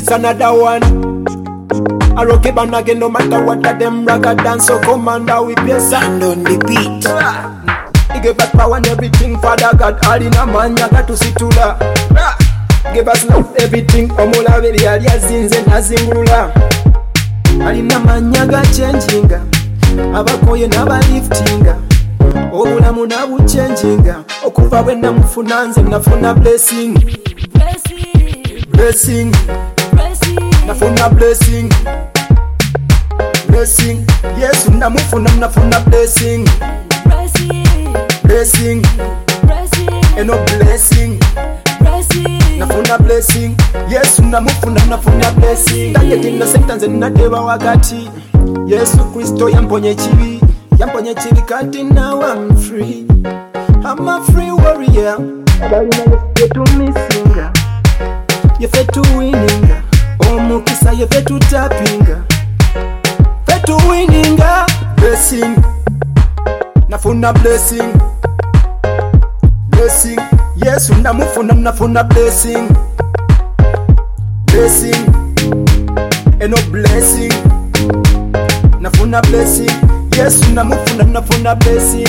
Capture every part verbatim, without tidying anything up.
It's another one. I rock it back again, no matter what of them ragga dance. So commander, we play sound on the beat. He give us power and everything, Father God. All in a man, you got to see to that. Give us love, everything. Omola veri alia zinze na zingulula. All in a man, you got changing. Abakoye naba lifting. Obulamu nabu changing. Okuva wenda mufunanze nafuna blessing. Blessing. Nafuna blessing. Blessing. Yes, unamufuna nafuna blessing. Blessing. And no blessing. Nafuna blessing. Yes, unamufuna nafuna blessing. Taketinga sentence nadeba wakati Yesu Kristo yamponye chibi. Yamponye chibi kati now I'm free. I'm a free warrior. Yetu missinga. Yefetu winninga. Omukisa yefetu tapinga. Fetu winninga. Blessing. Nafuna blessing. Blessing. Yes, unamufuna nafuna blessing. Blessing. And no blessing. Nafuna blessing. Yes, unamufuna nafuna blessing.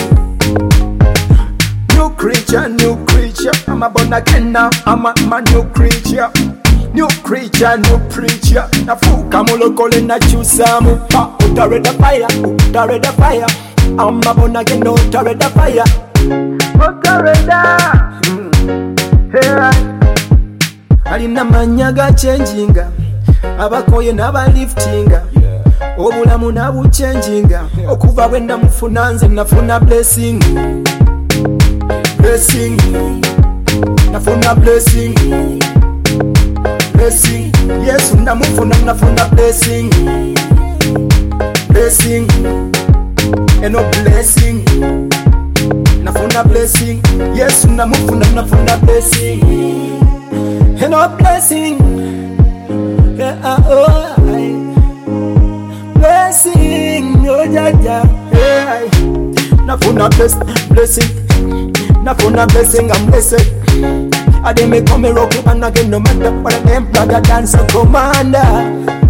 New creature, new creature. I'm a born again now. I'm a, I'm a new creature. New creature, new preacher. Nafuka mulokole na chusamu. Pa utare the fire, utare the fire. I'm a born again, no utare the fire. Utare da. Hey. Alina manyaga changinga. Abakoye naba liftinga. Obulamu nabu changinga. Okuva wenda mufunanze nafuna blessing. Blessing. Nafuna blessing. Blessing. Yes, unamufuna nafuna blessing. Blessing. And no blessing. Nafuna blessing. Yes, unamufuna nafuna blessing. And no blessing. Yeah, oh, blessing. Oh, yeah, yeah. Yeah. Nafuna bless, blessing. Nafuna blessing, I'm blessed. I didn't make me rock it and again no matter what I am, brother dance a commander.